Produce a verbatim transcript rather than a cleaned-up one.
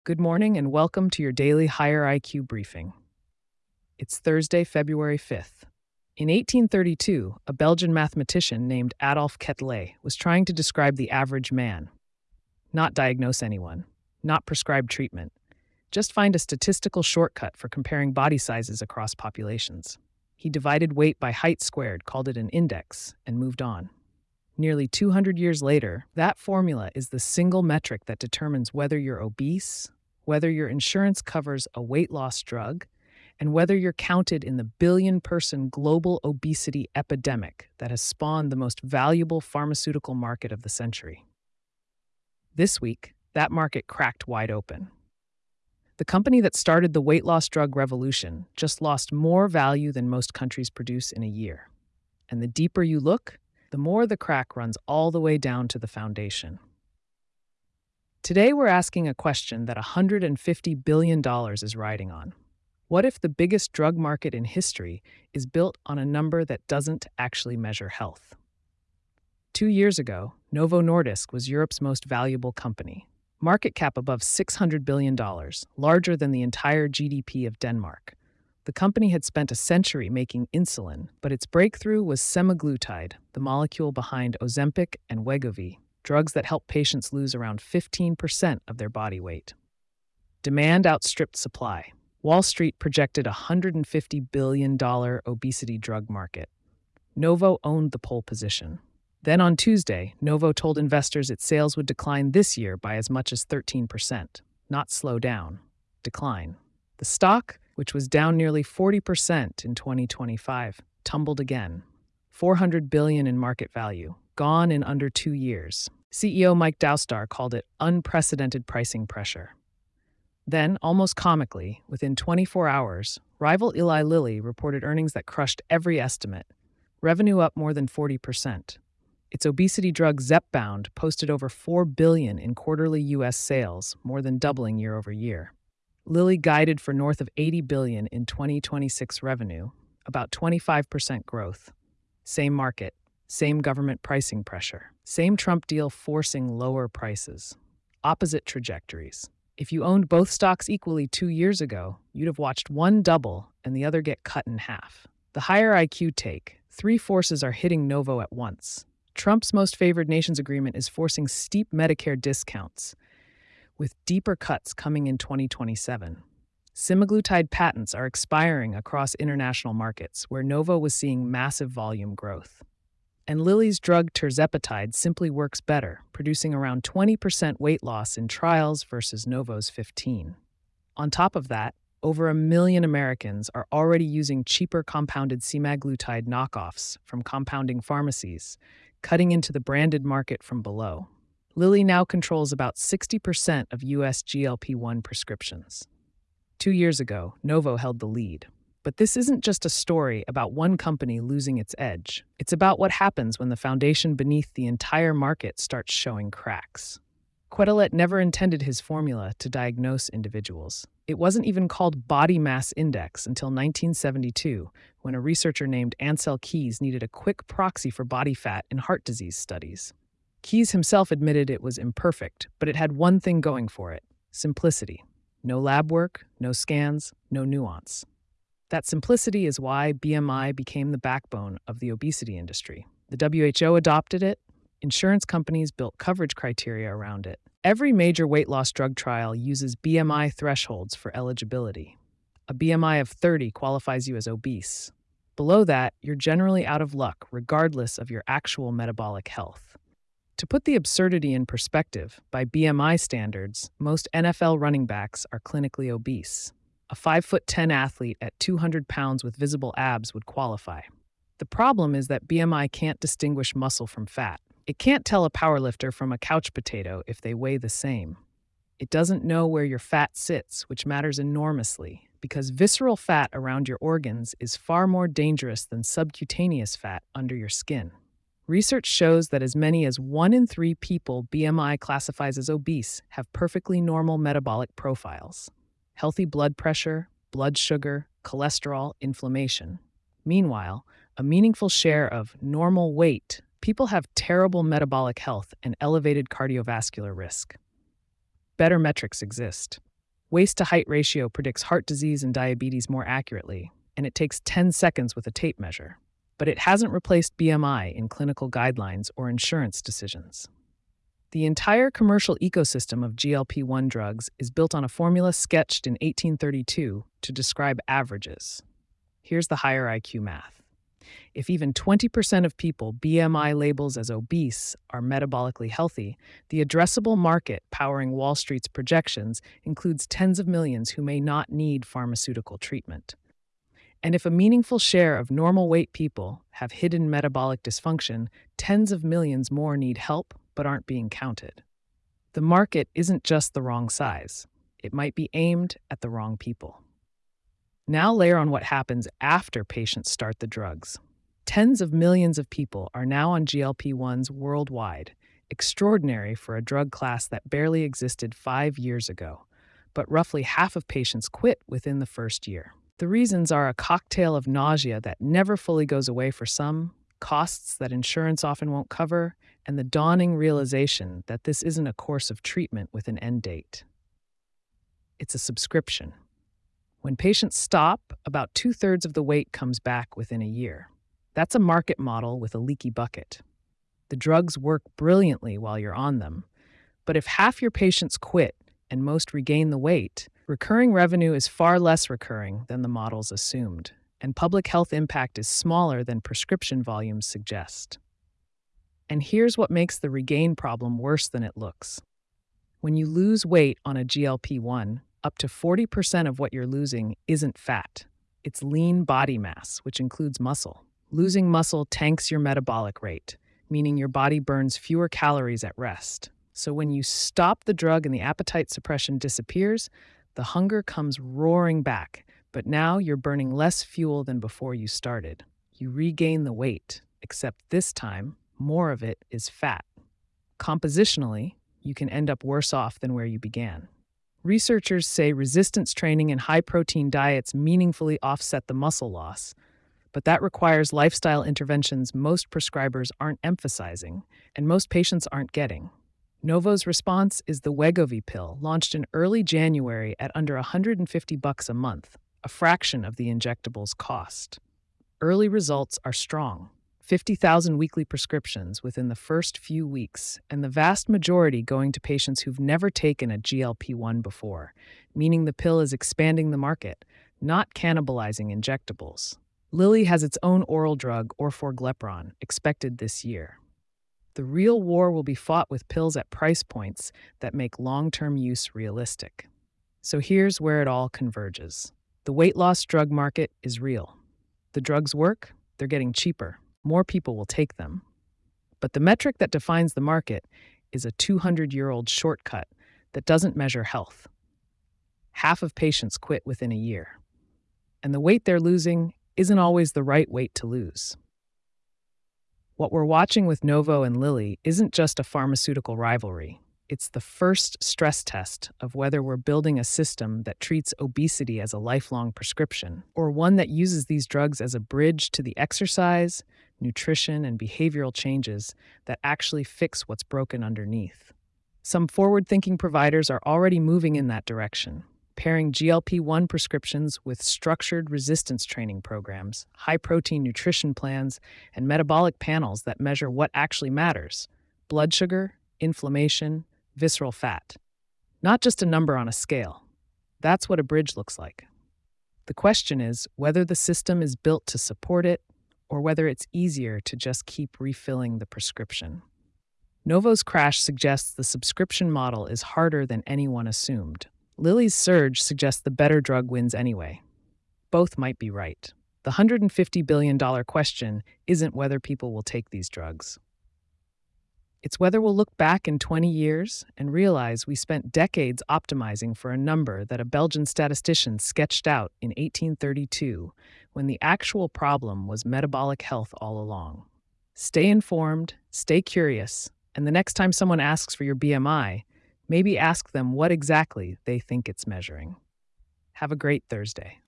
Good morning and welcome to your daily Higher I Q briefing. It's Thursday, February fifth. In eighteen thirty-two, a Belgian mathematician named Adolphe Quetelet was trying to describe the average man. Not diagnose anyone, not prescribe treatment, just find a statistical shortcut for comparing body sizes across populations. He divided weight by height squared, called it an index, and moved on. Nearly two hundred years later, that formula is the single metric that determines whether you're obese, whether your insurance covers a weight loss drug, and whether you're counted in the billion-person global obesity epidemic that has spawned the most valuable pharmaceutical market of the century. This week, that market cracked wide open. The company that started the weight loss drug revolution just lost more value than most countries produce in a year. And the deeper you look, the more the crack runs all the way down to the foundation. Today, we're asking a question that one hundred fifty billion dollars is riding on. What if the biggest drug market in history is built on a number that doesn't actually measure health? Two years ago, Novo Nordisk was Europe's most valuable company. Market cap above six hundred billion dollars, larger than the entire G D P of Denmark. The company had spent a century making insulin, but its breakthrough was semaglutide, the molecule behind Ozempic and Wegovy, drugs that help patients lose around fifteen percent of their body weight. Demand outstripped supply. Wall Street projected a one hundred fifty billion dollars obesity drug market. Novo owned the pole position. Then on Tuesday, Novo told investors its sales would decline this year by as much as thirteen percent. Not slow down, decline. The stock, which was down nearly forty percent in twenty twenty-five, tumbled again. four hundred billion dollars in market value, gone in under two years. C E O Mike Doustar called it unprecedented pricing pressure. Then, almost comically, within twenty-four hours, rival Eli Lilly reported earnings that crushed every estimate. Revenue up more than forty percent. Its obesity drug Zepbound posted over four billion dollars in quarterly U S sales, more than doubling year over year. Lilly guided for north of eighty billion dollars in twenty twenty-six revenue, about twenty-five percent growth. Same market, same government pricing pressure, same Trump deal forcing lower prices. Opposite trajectories. If you owned both stocks equally two years ago, you'd have watched one double and the other get cut in half. The Higher I Q take, three forces are hitting Novo at once. Trump's Most Favored Nations agreement is forcing steep Medicare discounts, with deeper cuts coming in twenty twenty-seven. Semaglutide patents are expiring across international markets, where Novo was seeing massive volume growth. And Lilly's drug tirzepatide simply works better, producing around twenty percent weight loss in trials versus Novo's fifteen. On top of that, over a million Americans are already using cheaper compounded semaglutide knockoffs from compounding pharmacies, cutting into the branded market from below. Lilly now controls about sixty percent of U S G L P one prescriptions. Two years ago, Novo held the lead. But this isn't just a story about one company losing its edge. It's about what happens when the foundation beneath the entire market starts showing cracks. Quetelet never intended his formula to diagnose individuals. It wasn't even called body mass index until nineteen seventy-two, when a researcher named Ancel Keys needed a quick proxy for body fat in heart disease studies. Keys himself admitted it was imperfect, but it had one thing going for it: simplicity. No lab work, no scans, no nuance. That simplicity is why B M I became the backbone of the obesity industry. The W H O adopted it. Insurance companies built coverage criteria around it. Every major weight loss drug trial uses B M I thresholds for eligibility. A B M I of thirty qualifies you as obese. Below that, you're generally out of luck, regardless of your actual metabolic health. To put the absurdity in perspective, by B M I standards, most N F L running backs are clinically obese. A five foot ten athlete at two hundred pounds with visible abs would qualify. The problem is that B M I can't distinguish muscle from fat. It can't tell a powerlifter from a couch potato if they weigh the same. It doesn't know where your fat sits, which matters enormously, because visceral fat around your organs is far more dangerous than subcutaneous fat under your skin. Research shows that as many as one in three people B M I classifies as obese have perfectly normal metabolic profiles: healthy blood pressure, blood sugar, cholesterol, inflammation. Meanwhile, a meaningful share of normal weight people have terrible metabolic health and elevated cardiovascular risk. Better metrics exist. Waist to height ratio predicts heart disease and diabetes more accurately, and it takes ten seconds with a tape measure. But it hasn't replaced B M I in clinical guidelines or insurance decisions. The entire commercial ecosystem of G L P one drugs is built on a formula sketched in eighteen thirty-two to describe averages. Here's the higher I Q math. If even twenty percent of people B M I labels as obese are metabolically healthy, the addressable market powering Wall Street's projections includes tens of millions who may not need pharmaceutical treatment. And if a meaningful share of normal weight people have hidden metabolic dysfunction, tens of millions more need help but aren't being counted. The market isn't just the wrong size. It might be aimed at the wrong people. Now layer on what happens after patients start the drugs. Tens of millions of people are now on G L P ones worldwide, extraordinary for a drug class that barely existed five years ago. But roughly half of patients quit within the first year. The reasons are a cocktail of nausea that never fully goes away for some, costs that insurance often won't cover, and the dawning realization that this isn't a course of treatment with an end date. It's a subscription. When patients stop, about two-thirds of the weight comes back within a year. That's a market model with a leaky bucket. The drugs work brilliantly while you're on them, but if half your patients quit and most regain the weight, recurring revenue is far less recurring than the models assumed, and public health impact is smaller than prescription volumes suggest. And here's what makes the regain problem worse than it looks. When you lose weight on a G L P one, up to forty percent of what you're losing isn't fat. It's lean body mass, which includes muscle. Losing muscle tanks your metabolic rate, meaning your body burns fewer calories at rest. So when you stop the drug and the appetite suppression disappears, the hunger comes roaring back, but now you're burning less fuel than before you started. You regain the weight, except this time, more of it is fat. Compositionally, you can end up worse off than where you began. Researchers say resistance training and high-protein diets meaningfully offset the muscle loss, but that requires lifestyle interventions most prescribers aren't emphasizing and most patients aren't getting. Novo's response is the Wegovy pill, launched in early January at under one hundred fifty bucks a month, a fraction of the injectable's cost. Early results are strong. fifty thousand weekly prescriptions within the first few weeks, and the vast majority going to patients who've never taken a G L P one before, meaning the pill is expanding the market, not cannibalizing injectables. Lilly has its own oral drug, orforglipron, expected this year. The real war will be fought with pills at price points that make long-term use realistic. So here's where it all converges. The weight loss drug market is real. The drugs work, they're getting cheaper. More people will take them. But the metric that defines the market is a two hundred year old shortcut that doesn't measure health. Half of patients quit within a year. And the weight they're losing isn't always the right weight to lose. What we're watching with Novo and Lilly isn't just a pharmaceutical rivalry. It's the first stress test of whether we're building a system that treats obesity as a lifelong prescription, or one that uses these drugs as a bridge to the exercise, nutrition, and behavioral changes that actually fix what's broken underneath. Some forward-thinking providers are already moving in that direction, pairing G L P one prescriptions with structured resistance training programs, high-protein nutrition plans, and metabolic panels that measure what actually matters: blood sugar, inflammation, visceral fat. Not just a number on a scale. That's what a bridge looks like. The question is whether the system is built to support it or whether it's easier to just keep refilling the prescription. Novo's crash suggests the subscription model is harder than anyone assumed. Lilly's surge suggests the better drug wins anyway. Both might be right. The one hundred fifty billion dollars question isn't whether people will take these drugs. It's whether we'll look back in twenty years and realize we spent decades optimizing for a number that a Belgian statistician sketched out in eighteen thirty-two, when the actual problem was metabolic health all along. Stay informed, stay curious, and the next time someone asks for your B M I, maybe ask them what exactly they think it's measuring. Have a great Thursday.